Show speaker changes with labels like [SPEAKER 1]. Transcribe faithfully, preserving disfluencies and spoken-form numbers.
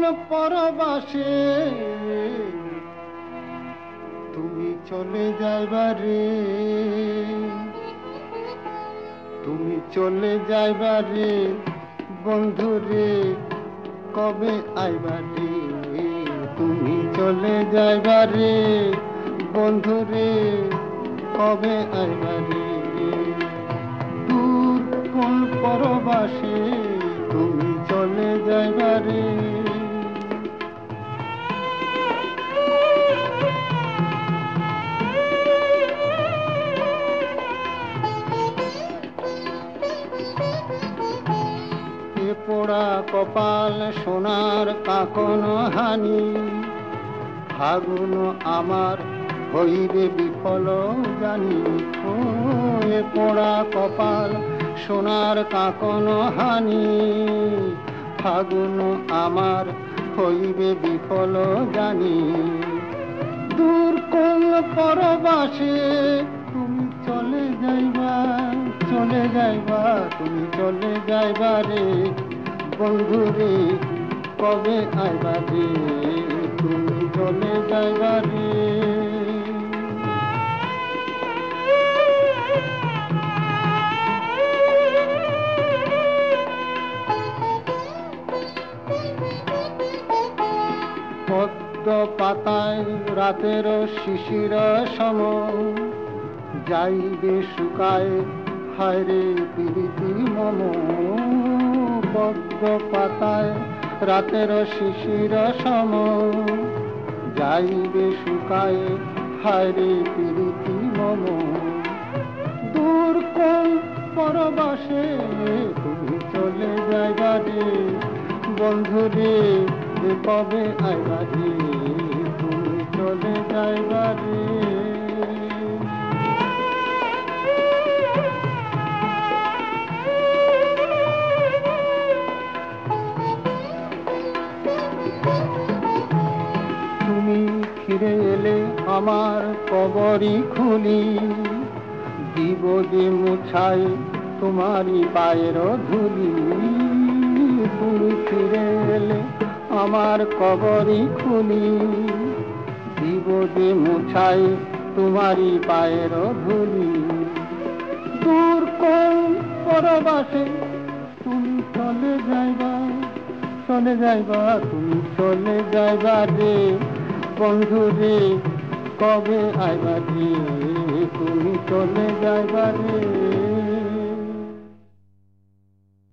[SPEAKER 1] পরবাসে তুমি চলে যাইবারে, তুমি চলে যাইবারে বন্ধুরে কবে আইবারে, তুমি চলে যাইবারে বন্ধুরে কবে আইবারে। দূর কোন পরবাসে তুমি চলে যাইবারে। পোড়া কপাল সোনার কাকন হানি, ফাগুন আমার হইবে বিফল জানি। ও এ পোড়া কপাল সোনার কাকন হানি, ফাগুন আমার হইবে বিফল জানি। দূর কোন পরবাসে তুমি চলে যাইবা, চলে যাইবা, তুমি চলে যাইবা রে বন্ধুরে কবে আইবা রে, তুমি চলে যাইবা রে। পদ্ম পাতায় রাতের শিশির সম যাইবে শুকায় হায়রে প্রীতি মম। পদ্ম পাতায় রাতের শিশির সম যাইবে শুকায় হায়রে প্রীতি মম। দূর কোন পরবাসে তুমি চলে যাইবা রে বন্ধুরে কবে আইবা রে, তুমি চলে যাইবা রে। তুমি ফিরে এলে আমার কবরই খুলি, দিব যে মুছাই তোমারই পায়ের ধুলি। তুমি ফিরে এলে আমার কবরই খুলি, দিব যে মুছাই তোমারই পায়ের ধুলি। দূর কোন পরবাসে তুমি চলে যাইবা, চলে যাইবা, তুমি চলে যাইবা রে বন্ধুরে কবে আইবা রে, তুমি চলে যাইবা রে।